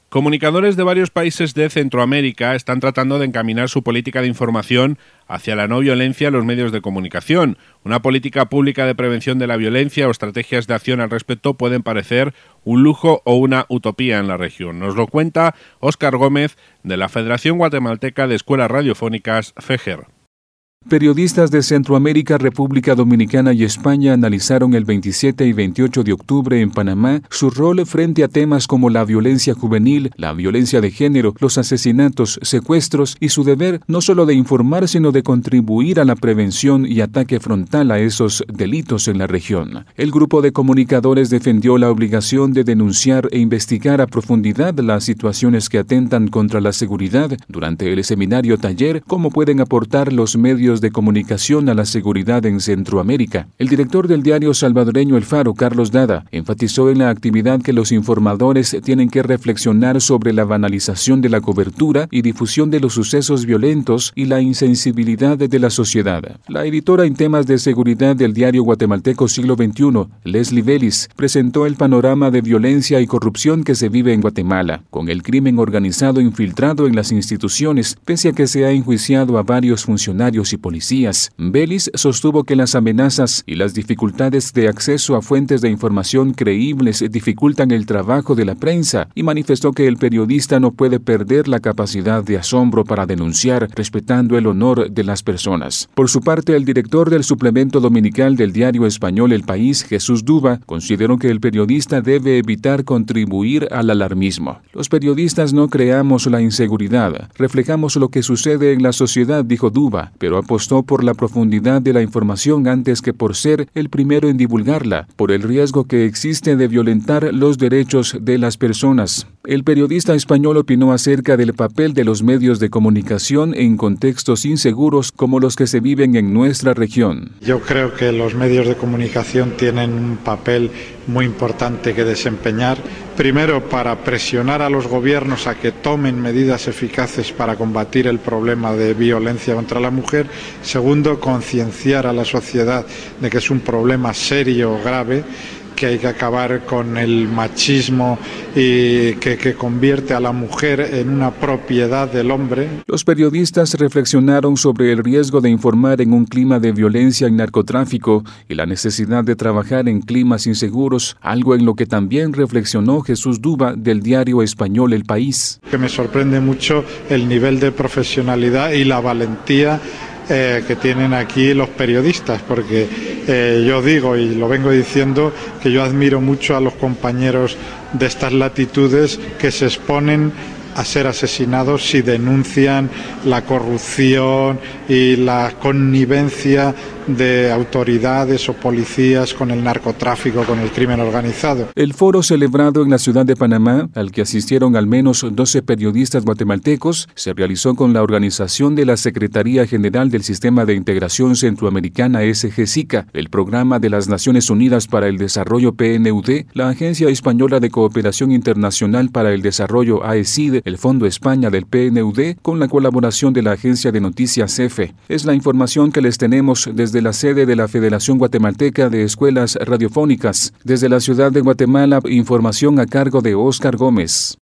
Comunicadores de varios países de Centroamérica están tratando de encaminar su política de información hacia la no violencia en los medios de comunicación. Una política pública de prevención de la violencia o estrategias de acción al respecto pueden parecer un lujo o una utopía en la región. Nos lo cuenta Óscar Gómez, de la Federación Guatemalteca de Escuelas Radiofónicas, FEGER. Periodistas de Centroamérica, República Dominicana y España analizaron el 27 y 28 de octubre en Panamá su rol frente a temas como la violencia juvenil, la violencia de género, los asesinatos, secuestros y su deber no solo de informar sino de contribuir a la prevención y ataque frontal a esos delitos en la región. El grupo de comunicadores defendió la obligación de denunciar e investigar a profundidad las situaciones que atentan contra la seguridad. Durante el seminario taller, cómo pueden aportar los medios de comunicación a la seguridad en Centroamérica. El director del diario salvadoreño El Faro, Carlos Dada, enfatizó en la actividad que los informadores tienen que reflexionar sobre la banalización de la cobertura y difusión de los sucesos violentos y la insensibilidad de la sociedad. La editora en temas de seguridad del diario guatemalteco Siglo XXI, Leslie Vélez, presentó el panorama de violencia y corrupción que se vive en Guatemala, con el crimen organizado infiltrado en las instituciones, pese a que se ha enjuiciado a varios funcionarios y policías. Vélez sostuvo que las amenazas y las dificultades de acceso a fuentes de información creíbles dificultan el trabajo de la prensa y manifestó que el periodista no puede perder la capacidad de asombro para denunciar, respetando el honor de las personas. Por su parte, el director del suplemento dominical del diario español El País, Jesús Duba, consideró que el periodista debe evitar contribuir al alarmismo. Los periodistas no creamos la inseguridad, reflejamos lo que sucede en la sociedad, dijo Duba, pero apostó por la profundidad de la información antes que por ser el primero en divulgarla, por el riesgo que existe de violentar los derechos de las personas. El periodista español opinó acerca del papel de los medios de comunicación en contextos inseguros como los que se viven en nuestra región. Yo creo que los medios de comunicación tienen un papel muy importante que desempeñar. Primero, para presionar a los gobiernos a que tomen medidas eficaces para combatir el problema de violencia contra la mujer. Segundo, concienciar a la sociedad de que es un problema serio, grave, que hay que acabar con el machismo y que convierte a la mujer en una propiedad del hombre. Los periodistas reflexionaron sobre el riesgo de informar en un clima de violencia y narcotráfico y la necesidad de trabajar en climas inseguros, algo en lo que también reflexionó Jesús Duba del diario español El País. Que me sorprende mucho el nivel de profesionalidad y la valentía que tienen aquí los periodistas, porque yo digo y lo vengo diciendo que yo admiro mucho a los compañeros de estas latitudes que se exponen a ser asesinados si denuncian la corrupción y la connivencia de autoridades o policías con el narcotráfico, con el crimen organizado. El foro celebrado en la ciudad de Panamá, al que asistieron al menos 12 periodistas guatemaltecos, se realizó con la organización de la Secretaría General del Sistema de Integración Centroamericana SGSICA, el Programa de las Naciones Unidas para el Desarrollo PNUD, la Agencia Española de Cooperación Internacional para el Desarrollo AECID, el Fondo España del PNUD, con la colaboración de la Agencia de Noticias EFE. Es la información que les tenemos desde la sede de la Federación Guatemalteca de Escuelas Radiofónicas. Desde la ciudad de Guatemala, información a cargo de Óscar Gómez.